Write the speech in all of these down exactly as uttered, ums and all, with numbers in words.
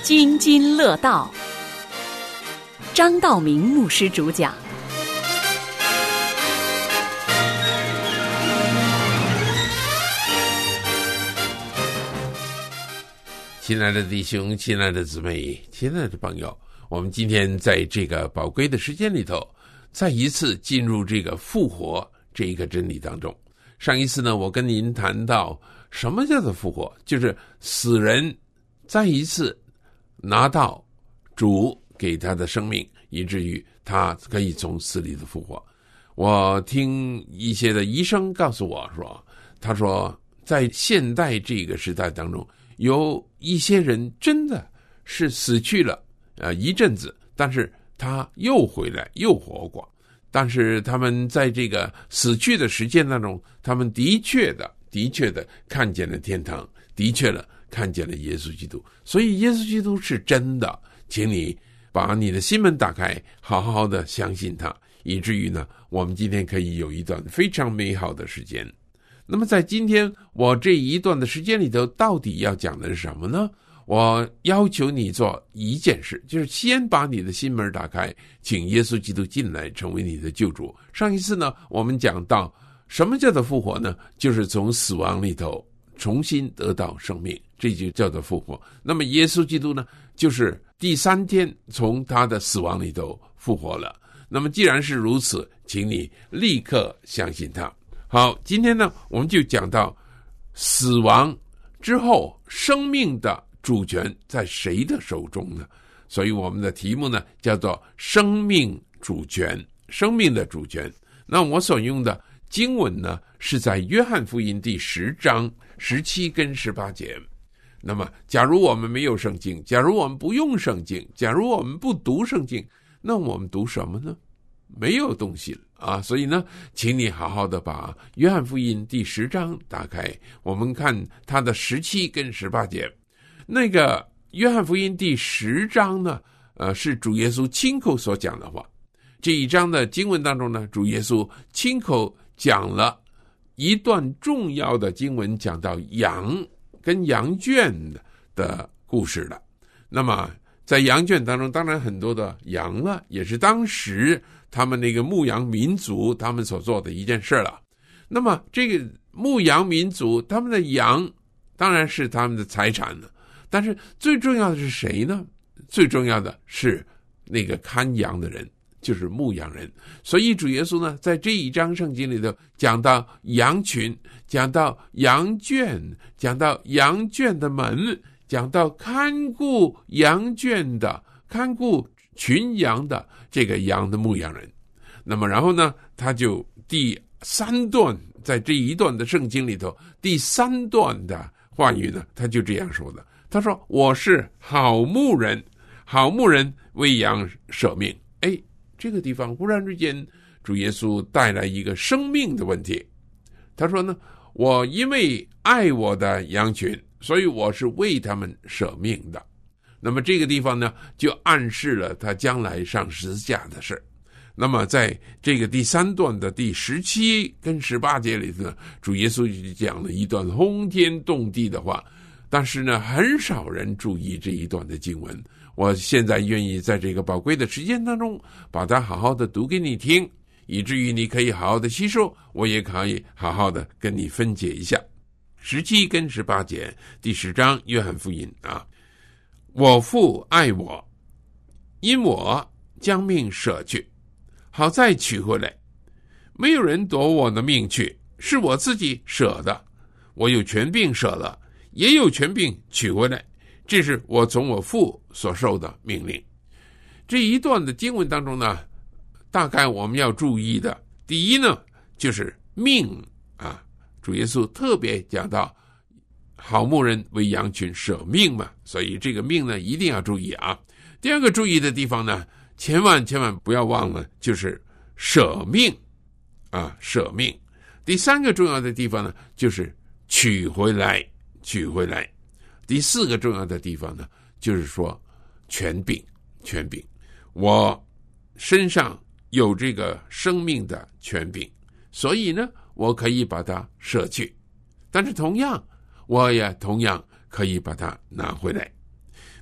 津津乐道，张道明牧师主讲。 亲爱的弟兄，亲爱的姊妹，亲爱的朋友，我们今天在这个宝贵的时间里头，再一次进入这个复活这一个真理当中。上一次呢，我跟您谈到什么叫做复活，就是死人再一次拿到主给他的生命，以至于他可以从死里的复活。我听一些的医生告诉我说，他说在现代这个时代当中，有一些人真的是死去了呃一阵子，但是他又回来又活过，但是他们在这个死去的时间当中，他们的确的的确的看见了天堂，的确的看见了耶稣基督。所以耶稣基督是真的，请你把你的心门打开，好好的相信他，以至于呢，我们今天可以有一段非常美好的时间。那么在今天我这一段的时间里头，到底要讲的是什么呢？我要求你做一件事，就是先把你的心门打开，请耶稣基督进来成为你的救主。上一次呢，我们讲到什么叫做复活呢？就是从死亡里头重新得到生命，这就叫做复活。那么耶稣基督呢，就是第三天从他的死亡里头复活了。那么既然是如此，请你立刻相信他。好，今天呢，我们就讲到死亡之后生命的主权在谁的手中呢？所以我们的题目呢叫做生命主权，生命的主权。那我所用的经文呢是在约翰福音第十章十七跟十八节。那么假如我们没有圣经，假如我们不用圣经，假如我们不读圣经，那我们读什么呢？没有东西了啊！所以呢，请你好好的把约翰福音第十章打开，我们看它的十七跟十八节。那个约翰福音第十章呢，呃，是主耶稣亲口所讲的话。这一章的经文当中呢，主耶稣亲口讲了一段重要的经文，讲到羊跟羊圈的故事了。那么在羊圈当中，当然很多的羊了，也是当时他们那个牧羊民族他们所做的一件事了。那么这个牧羊民族他们的羊当然是他们的财产了，但是最重要的是谁呢？最重要的是那个看羊的人，就是牧羊人。所以主耶稣呢，在这一章圣经里头讲到羊群，讲到羊圈，讲到羊圈的门，讲到看顾羊圈的，看顾群羊的这个羊的牧羊人。那么然后呢，他就第三段，在这一段的圣经里头，第三段的话语呢，他就这样说的，他说我是好牧人，好牧人为羊舍命。哎，这个地方忽然之间主耶稣带来一个生命的问题。他说呢，我因为爱我的羊群，所以我是为他们舍命的。那么这个地方呢，就暗示了他将来上十字架的事。那么在这个第三段的第十七跟十八节里呢，主耶稣就讲了一段轰天动地的话，但是呢，很少人注意这一段的经文。我现在愿意在这个宝贵的时间当中，把它好好的读给你听，以至于你可以好好的吸收，我也可以好好的跟你分解一下。十七跟十八节，第十章约翰福音啊，我父爱我，因我将命舍去，好再取回来。没有人夺我的命去，是我自己舍的。我有权柄舍了，也有权柄取回来，这是我从我父所受的命令。这一段的经文当中呢，大概我们要注意的，第一呢，就是命啊，主耶稣特别讲到好牧人为羊群舍命嘛，所以这个命呢一定要注意啊。第二个注意的地方呢，千万千万不要忘了，就是舍命啊，舍命。第三个重要的地方呢，就是取回来，取回来。第四个重要的地方呢，就是说权柄，权柄。我身上有这个生命的权柄，所以呢，我可以把它舍去，但是同样，我也同样可以把它拿回来。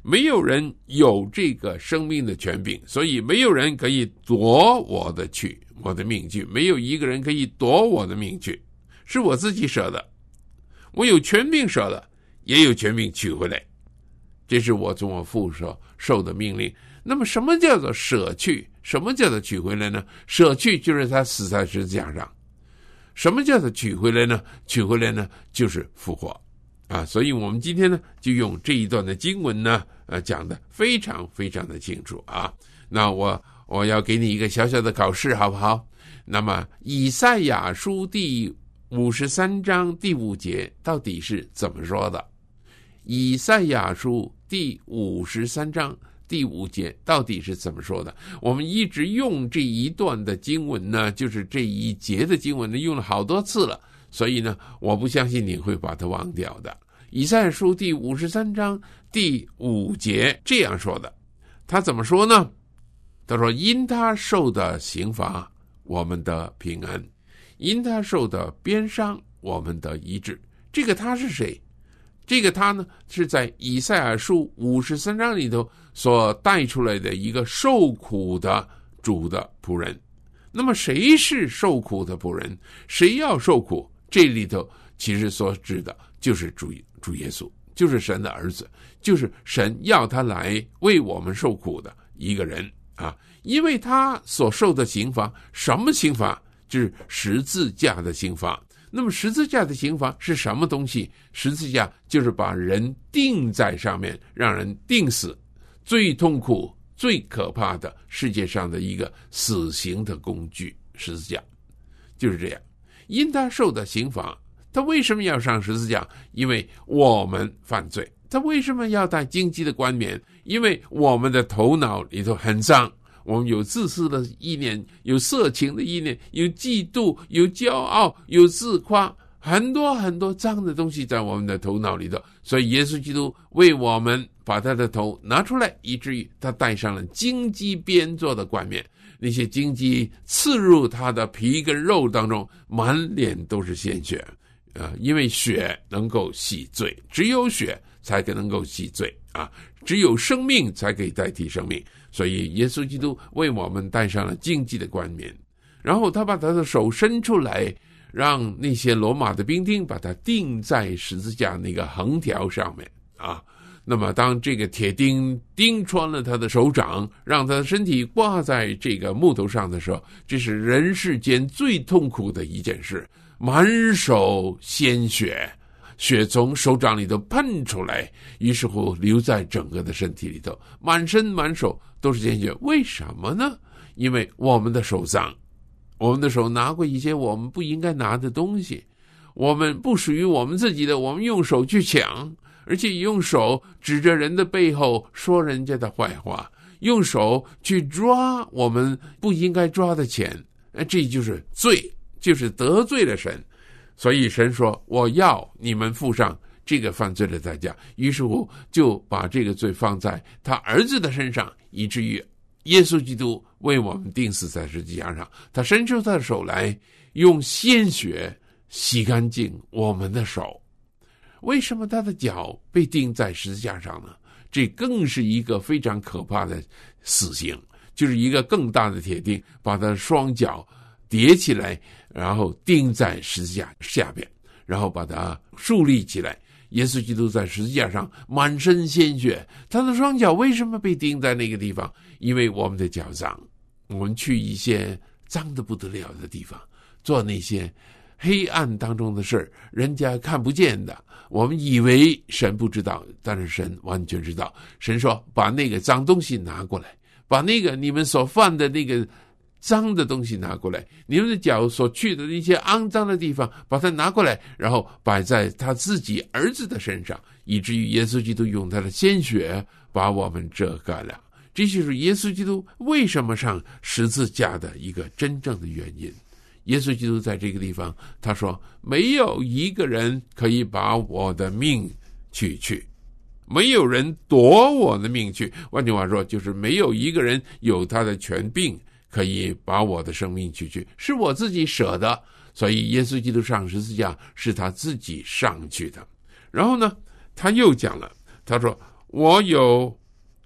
没有人有这个生命的权柄，所以没有人可以夺我的去，我的命去，没有一个人可以夺我的命去，是我自己舍的。我有权柄舍的，也有权柄取回来，这是我从我父所受的命令。那么什么叫做舍去？什么叫做取回来呢？舍去就是他死在十字架上。什么叫做取回来呢？取回来呢就是复活啊！所以我们今天呢就用这一段的经文呢呃讲得非常非常的清楚啊。那我我要给你一个小小的考试好不好？那么以赛亚书第五十三章第五节到底是怎么说的？以赛亚书第五十三章第五节到底是怎么说的？我们一直用这一段的经文呢，就是这一节的经文呢，用了好多次了，所以呢，我不相信你会把它忘掉的。以赛亚书第五十三章第五节这样说的，他怎么说呢？他说：“因他受的刑罚，我们的平安；因他受的鞭伤，我们的医治。”这个他是谁？这个他呢，是在以赛亚书五十三章里头所带出来的一个受苦的主的仆人。那么谁是受苦的仆人？谁要受苦？这里头其实所指的就是主主耶稣，就是神的儿子，就是神要他来为我们受苦的一个人啊！因为他所受的刑罚，什么刑罚？就是十字架的刑罚。那么十字架的刑罚是什么东西？十字架就是把人钉在上面，让人钉死，最痛苦最可怕的世界上的一个死刑的工具。十字架就是这样。因他受的刑罚，他为什么要上十字架？因为我们犯罪。他为什么要戴荆棘的冠冕？因为我们的头脑里头很脏，我们有自私的意念，有色情的意念，有嫉妒，有骄傲，有自夸，很多很多脏的东西在我们的头脑里头。所以耶稣基督为我们把他的头拿出来，以至于他戴上了荆棘编做的冠冕，那些荆棘刺入他的皮跟肉当中，满脸都是鲜血啊！因为血能够洗罪，只有血才能够洗罪啊！只有生命才可以代替生命。所以耶稣基督为我们戴上了荆棘的冠冕，然后他把他的手伸出来，让那些罗马的兵丁把他钉在十字架那个横条上面啊。那么当这个铁钉钉穿了他的手掌，让他的身体挂在这个木头上的时候，这是人世间最痛苦的一件事，满手鲜血，血从手掌里头喷出来，于是乎流在整个的身体里头，满身满手都是鲜血。为什么呢？因为我们的手脏，我们的手拿过一些我们不应该拿的东西，我们不属于我们自己的，我们用手去抢，而且用手指着人的背后说人家的坏话，用手去抓我们不应该抓的钱，这就是罪，就是得罪了神。所以神说，我要你们付上这个犯罪的代价，于是乎就把这个罪放在他儿子的身上，以至于耶稣基督为我们钉死在十字架上，他伸出他的手来，用鲜血洗干净我们的手。为什么他的脚被钉在十字架上呢？这更是一个非常可怕的死刑，就是一个更大的铁钉把他的双脚叠起来，然后钉在十字架下边，然后把它竖立起来。耶稣基督在十字架上满身鲜血，他的双脚为什么被钉在那个地方？因为我们的脚脏，我们去一些脏得不得了的地方，做那些黑暗当中的事，人家看不见的，我们以为神不知道，但是神完全知道。神说，把那个脏东西拿过来，把那个你们所犯的那个脏的东西拿过来，你们的脚所去的一些肮脏的地方，把它拿过来，然后摆在他自己儿子的身上，以至于耶稣基督用他的鲜血把我们遮盖了。这就是耶稣基督为什么上十字架的一个真正的原因。耶稣基督在这个地方他说，没有一个人可以把我的命取去，没有人夺我的命去。换句话说，就是没有一个人有他的权柄可以把我的生命取去，是我自己舍的。所以耶稣基督上十字架是他自己上去的。然后呢，他又讲了，他说，我有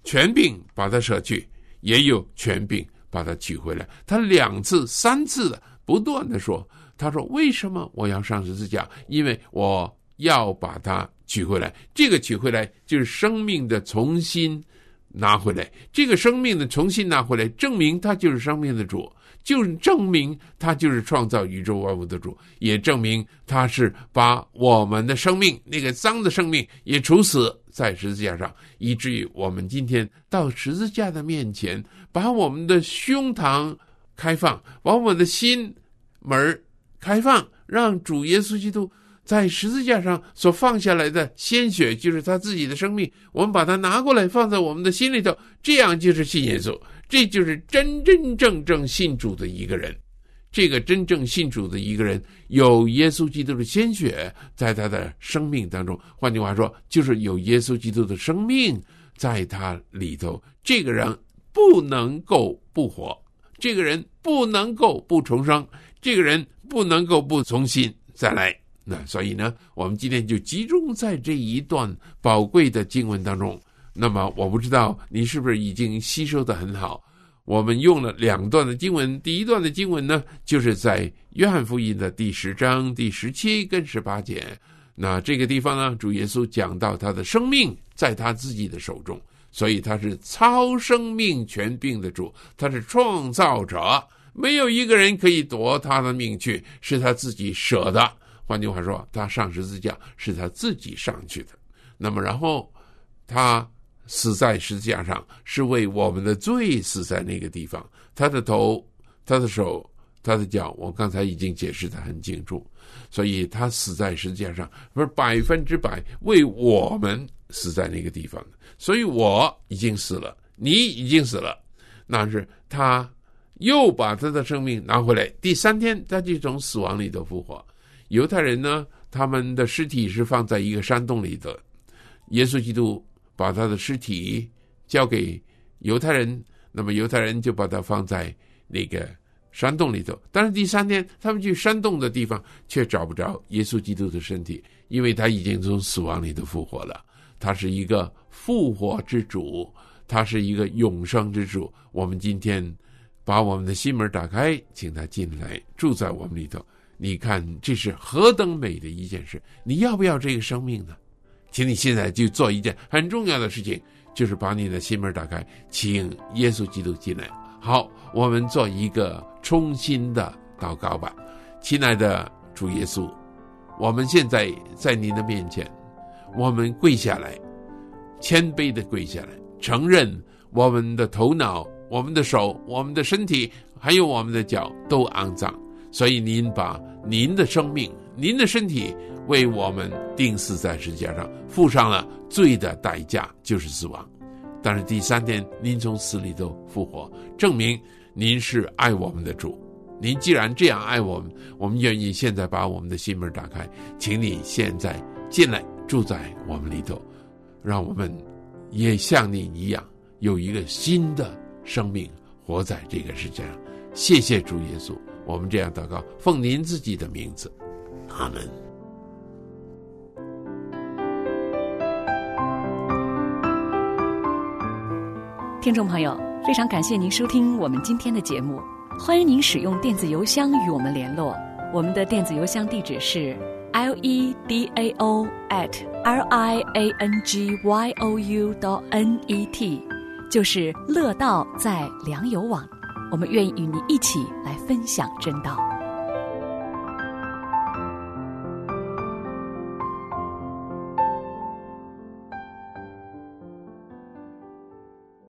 权柄把他舍去，也有权柄把他取回来。他两次三次的不断的说，他说为什么我要上十字架？因为我要把它取回来。这个取回来就是生命的重新拿回来，这个生命的重新拿回来，证明他就是生命的主，就是证明他就是创造宇宙万物的主，也证明他是把我们的生命，那个脏的生命也处死在十字架上，以至于我们今天到十字架的面前，把我们的胸膛开放，把我们的心门开放，让主耶稣基督在十字架上所放下来的鲜血，就是他自己的生命，我们把它拿过来放在我们的心里头，这样就是信耶稣，这就是真真正正信主的一个人。这个真正信主的一个人，有耶稣基督的鲜血在他的生命当中，换句话说，就是有耶稣基督的生命在他里头，这个人不能够不活，这个人不能够不重生，这个人不能够不重新再来。那所以呢，我们今天就集中在这一段宝贵的经文当中。那么我不知道你是不是已经吸收得很好，我们用了两段的经文，第一段的经文呢，就是在约翰福音的第十章第十七跟十八节。那这个地方呢，主耶稣讲到他的生命在他自己的手中，所以他是超生命权柄的主，他是创造者，没有一个人可以夺他的命去，是他自己舍的。换句话说，他上十字架是他自己上去的。那么然后他死在十字架上，是为我们的罪死在那个地方，他的头，他的手，他的脚，我刚才已经解释得很清楚。所以他死在十字架上，不是百分之百为我们死在那个地方。所以我已经死了，你已经死了，那是他又把他的生命拿回来，第三天他就从死亡里头复活。犹太人呢，他们的尸体是放在一个山洞里的，耶稣基督把他的尸体交给犹太人，那么犹太人就把它放在那个山洞里头。但是第三天他们去山洞的地方却找不着耶稣基督的身体，因为他已经从死亡里头复活了，他是一个复活之主，他是一个永生之主。我们今天把我们的心门打开，请他进来住在我们里头，你看这是何等美的一件事，你要不要这个生命呢？请你现在就做一件很重要的事情，就是把你的心门打开，请耶稣基督进来。好，我们做一个衷心的祷告吧。亲爱的主耶稣，我们现在在您的面前，我们跪下来，谦卑的跪下来，承认我们的头脑，我们的手，我们的身体，还有我们的脚都肮脏，所以您把您的生命，您的身体为我们钉死在十字架上，付上了罪的代价，就是死亡。但是第三天您从死里头复活，证明您是爱我们的主。您既然这样爱我们，我们愿意现在把我们的心门打开，请你现在进来住在我们里头，让我们也像你一样有一个新的生命活在这个世界上。谢谢主耶稣，我们这样祷告，奉您自己的名字，阿门。 听众朋友，非常感谢您收听我们今天的节目，欢迎您使用电子邮箱与我们联络，我们的电子邮箱地址是 l e d a o at l i a n g y o u dot n e t， 就是乐道在良友网，我们愿意与您一起来分享真道。